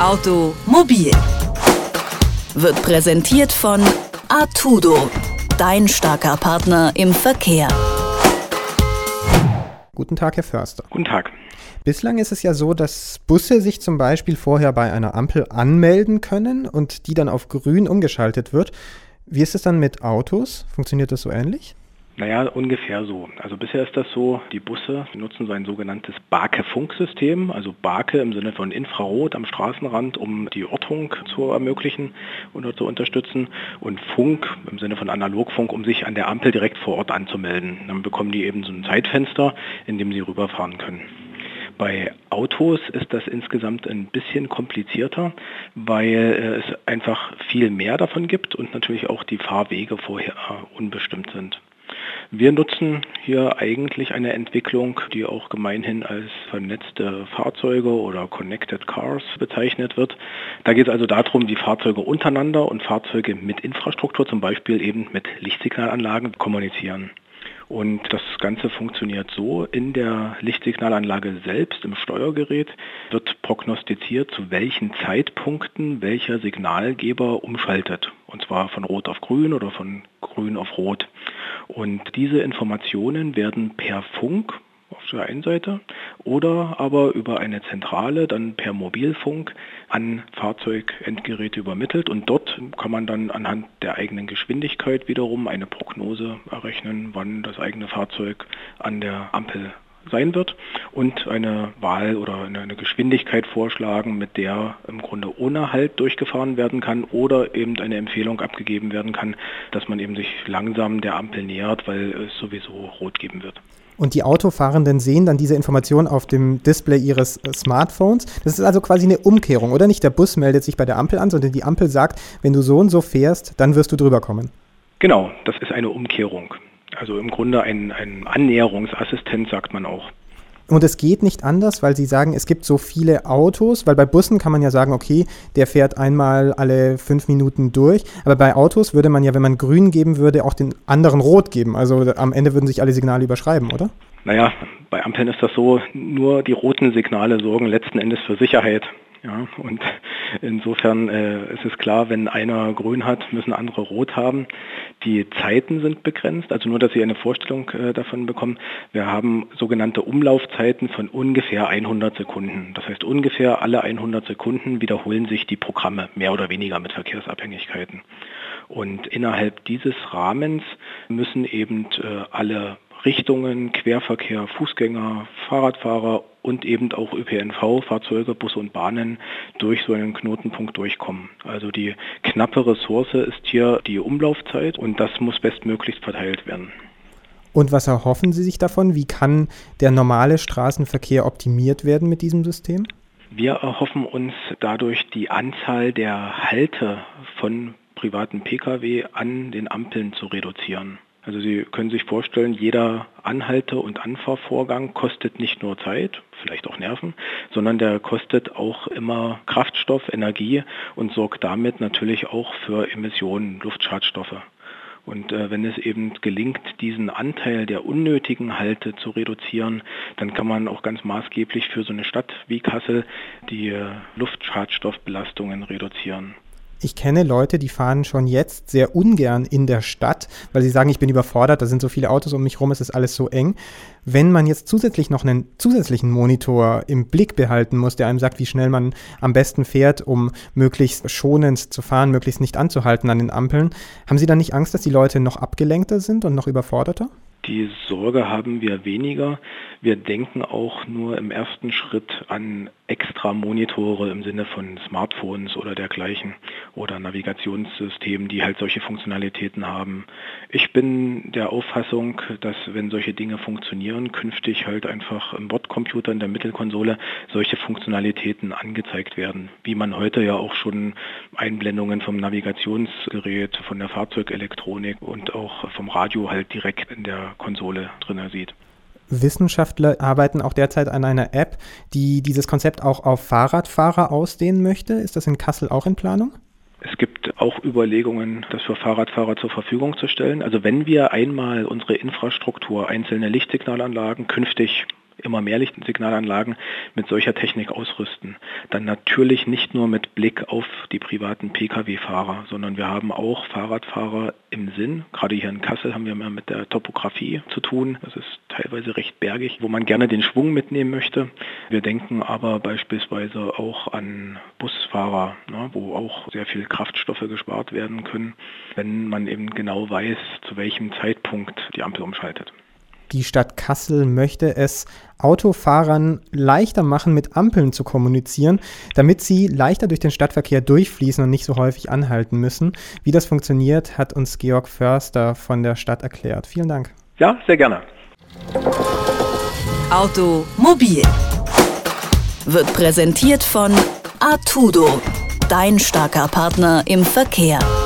Automobil wird präsentiert von Artudo, dein starker Partner im Verkehr. Guten Tag, Herr Förster. Guten Tag. Bislang ist es ja so, dass Busse sich zum Beispiel vorher bei einer Ampel anmelden können und die dann auf grün umgeschaltet wird. Wie ist es dann mit Autos? Funktioniert das so ähnlich? Naja, ungefähr so. Also bisher ist das so, die Busse nutzen so ein sogenanntes BAKE-Funksystem, also BAKE im Sinne von Infrarot am Straßenrand, um die Ortung zu ermöglichen oder zu unterstützen, und Funk im Sinne von Analogfunk, um sich an der Ampel direkt vor Ort anzumelden. Dann bekommen die eben so ein Zeitfenster, in dem sie rüberfahren können. Bei Autos ist das insgesamt ein bisschen komplizierter, weil es einfach viel mehr davon gibt und natürlich auch die Fahrwege vorher unbestimmt sind. Wir nutzen hier eigentlich eine Entwicklung, die auch gemeinhin als vernetzte Fahrzeuge oder Connected Cars bezeichnet wird. Da geht es also darum, wie Fahrzeuge untereinander und Fahrzeuge mit Infrastruktur, zum Beispiel eben mit Lichtsignalanlagen, kommunizieren. Und das Ganze funktioniert so: In der Lichtsignalanlage selbst, im Steuergerät, wird prognostiziert, zu welchen Zeitpunkten welcher Signalgeber umschaltet. Und zwar von Rot auf Grün oder von Grün auf Rot. Und diese Informationen werden per Funk auf der einen Seite oder aber über eine Zentrale dann per Mobilfunk an Fahrzeugendgeräte übermittelt, und dort kann man dann anhand der eigenen Geschwindigkeit wiederum eine Prognose errechnen, wann das eigene Fahrzeug an der Ampel sein wird, und eine Wahl oder eine Geschwindigkeit vorschlagen, mit der im Grunde ohne Halt durchgefahren werden kann oder eben eine Empfehlung abgegeben werden kann, dass man eben sich langsam der Ampel nähert, weil es sowieso rot geben wird. Und die Autofahrenden sehen dann diese Information auf dem Display ihres Smartphones. Das ist also quasi eine Umkehrung, oder? Nicht der Bus meldet sich bei der Ampel an, sondern die Ampel sagt, wenn du so und so fährst, dann wirst du drüber kommen. Genau, das ist eine Umkehrung. Also im Grunde ein Annäherungsassistent, sagt man auch. Und es geht nicht anders, weil Sie sagen, es gibt so viele Autos, weil bei Bussen kann man ja sagen, okay, der fährt einmal alle 5 Minuten durch, aber bei Autos würde man ja, wenn man grün geben würde, auch den anderen rot geben. Also am Ende würden sich alle Signale überschreiben, oder? Naja, bei Ampeln ist das so, nur die roten Signale sorgen letzten Endes für Sicherheit. Ja, und insofern ist es klar, wenn einer grün hat, müssen andere rot haben. Die Zeiten sind begrenzt, also nur, dass Sie eine Vorstellung davon bekommen. Wir haben sogenannte Umlaufzeiten von ungefähr 100 Sekunden. Das heißt, ungefähr alle 100 Sekunden wiederholen sich die Programme, mehr oder weniger mit Verkehrsabhängigkeiten. Und innerhalb dieses Rahmens müssen eben alle Richtungen, Querverkehr, Fußgänger, Fahrradfahrer und eben auch ÖPNV, Fahrzeuge, Busse und Bahnen durch so einen Knotenpunkt durchkommen. Also die knappe Ressource ist hier die Umlaufzeit, und das muss bestmöglichst verteilt werden. Und was erhoffen Sie sich davon? Wie kann der normale Straßenverkehr optimiert werden mit diesem System? Wir erhoffen uns dadurch, die Anzahl der Halte von privaten Pkw an den Ampeln zu reduzieren. Also Sie können sich vorstellen, jeder Anhalte- und Anfahrvorgang kostet nicht nur Zeit, vielleicht auch Nerven, sondern der kostet auch immer Kraftstoff, Energie und sorgt damit natürlich auch für Emissionen, Luftschadstoffe. Und wenn es eben gelingt, diesen Anteil der unnötigen Halte zu reduzieren, dann kann man auch ganz maßgeblich für so eine Stadt wie Kassel die Luftschadstoffbelastungen reduzieren. Ich kenne Leute, die fahren schon jetzt sehr ungern in der Stadt, weil sie sagen, ich bin überfordert, da sind so viele Autos um mich rum, es ist alles so eng. Wenn man jetzt zusätzlich noch einen zusätzlichen Monitor im Blick behalten muss, der einem sagt, wie schnell man am besten fährt, um möglichst schonend zu fahren, möglichst nicht anzuhalten an den Ampeln, haben Sie dann nicht Angst, dass die Leute noch abgelenkter sind und noch überforderter? Die Sorge haben wir weniger. Wir denken auch nur im ersten Schritt an extra Monitore im Sinne von Smartphones oder dergleichen oder Navigationssystemen, die halt solche Funktionalitäten haben. Ich bin der Auffassung, dass, wenn solche Dinge funktionieren, künftig halt einfach im Bordcomputer in der Mittelkonsole solche Funktionalitäten angezeigt werden, wie man heute ja auch schon Einblendungen vom Navigationsgerät, von der Fahrzeugelektronik und auch vom Radio halt direkt in der Konsole drin sieht. Wissenschaftler arbeiten auch derzeit an einer App, die dieses Konzept auch auf Fahrradfahrer ausdehnen möchte. Ist das in Kassel auch in Planung? Es gibt auch Überlegungen, das für Fahrradfahrer zur Verfügung zu stellen. Also wenn wir einmal unsere Infrastruktur, einzelne Lichtsignalanlagen künftig immer mehr Lichtsignalanlagen mit solcher Technik ausrüsten. Dann natürlich nicht nur mit Blick auf die privaten Pkw-Fahrer, sondern wir haben auch Fahrradfahrer im Sinn. Gerade hier in Kassel haben wir mehr mit der Topografie zu tun. Das ist teilweise recht bergig, wo man gerne den Schwung mitnehmen möchte. Wir denken aber beispielsweise auch an Busfahrer, wo auch sehr viel Kraftstoffe gespart werden können, wenn man eben genau weiß, zu welchem Zeitpunkt die Ampel umschaltet. Die Stadt Kassel möchte es Autofahrern leichter machen, mit Ampeln zu kommunizieren, damit sie leichter durch den Stadtverkehr durchfließen und nicht so häufig anhalten müssen. Wie das funktioniert, hat uns Georg Förster von der Stadt erklärt. Vielen Dank. Ja, sehr gerne. Automobil wird präsentiert von Artudo, dein starker Partner im Verkehr.